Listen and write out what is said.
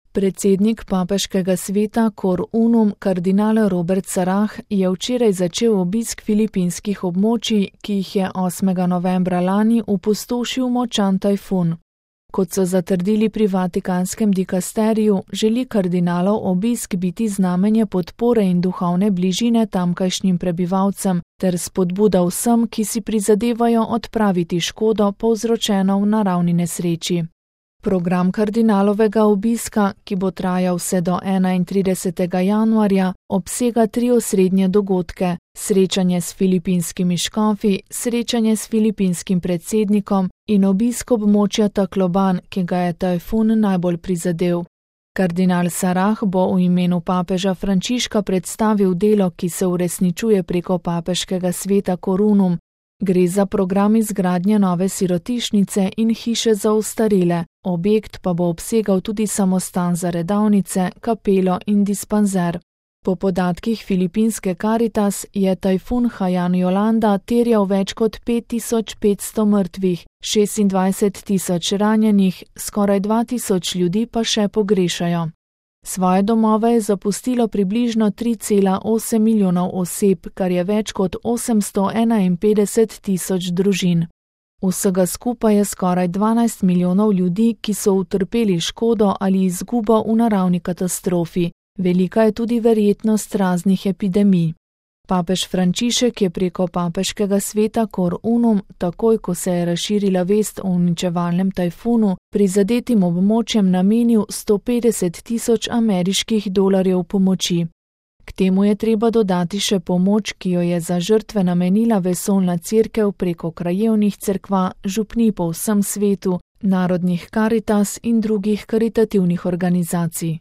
Predsednik papeškega sveta Cor Unum kardinal Robert Sarah je včeraj začel obisk filipinskih območij, ki jih je 8. novembra lani opustošil močan tajfun. Kot so zatrdili pri Vatikanskem dikasteriju, želi kardinalov obisk biti znamenje podpore in duhovne bližine tamkajšnjim prebivalcem ter spodbuda vsem, ki si prizadevajo odpraviti škodo povzročeno v naravni nesreči. Program kardinalovega obiska, ki bo trajal vse do 31. januarja, obsega 3 osrednje dogodke: srečanje s filipinskimi škofi, srečanje s filipinskim predsednikom in obisk območja Tacloban, ki ga je tajfun najbolj prizadel. Kardinal Sarah bo v imenu papeža Frančiška predstavil delo, ki se uresničuje preko papeškega sveta Cor Unum. Gre za program izgradnje nove sirotišnice in hiše za ostarele, objekt pa bo obsegal tudi samostan za redavnice, kapelo in dispanzer. Po podatkih filipinske Caritas je tajfun Haiyan Yolanda terjal več kot 5500 mrtvih, 26.000 ranjenih, skoraj 2000 ljudi pa še pogrešajo. Svoje domove je zapustilo približno 3,8 milijonov oseb, kar je več kot 851.000 družin. Vsega skupaj je skoraj 12 milijonov ljudi, ki so utrpeli škodo ali izgubo v naravni katastrofi. Velika je tudi verjetnost raznih epidemij. Papež Frančišek je preko papeškega sveta Cor Unum, takoj ko se je razširila vest o uničevalnem tajfunu, prizadetim območjem namenil $150,000 ameriških pomoči. K temu je treba dodati še pomoč, ki jo je za žrtve namenila vesoljna cerkev preko krajevnih cerkva, župnij po vsem svetu, narodnih Caritas in drugih karitativnih organizacij.